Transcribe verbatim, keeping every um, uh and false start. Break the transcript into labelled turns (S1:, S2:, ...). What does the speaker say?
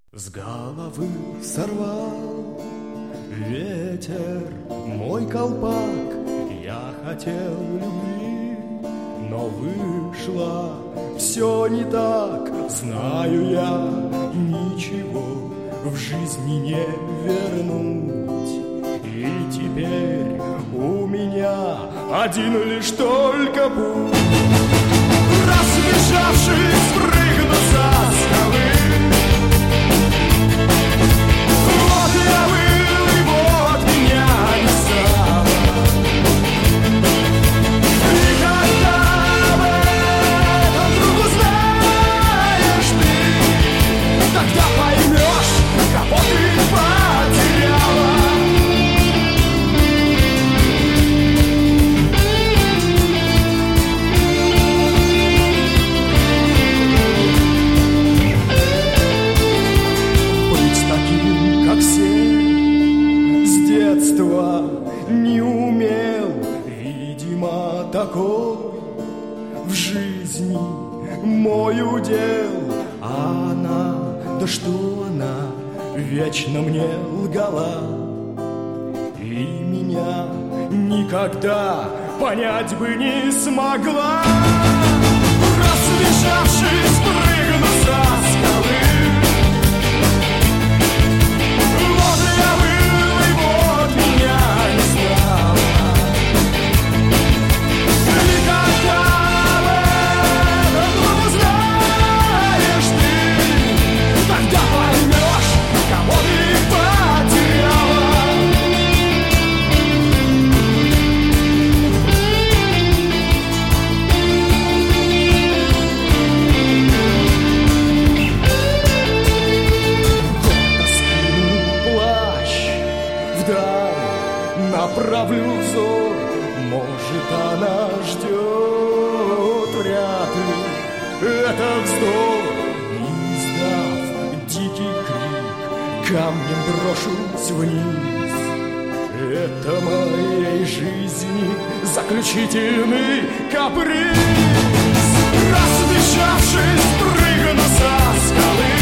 S1: С головы сорвал ветер мой колпак, я хотел любви, но вышло все не так. Знаю я, ничего в жизни не вернуть, и теперь у меня один лишь только путь. Разбежавшись, прыгну со скалы. Вот я был, и вот меня не стало. И когда об этом вдруг узнаешь ты, тогда поймешь, кого ты потеряла. Не умел, видимо, такой в жизни мой удел. А она, да что она, вечно мне лгала, и меня никогда понять бы не смогла. Разбежавшись, прыгну со скалы. Направлю взор, может, она ждет, вряд ли это вздор. Издав дикий крик, камнем брошусь вниз. Это моей жизни заключительный каприз. Разбежавшись, прыгну со скалы.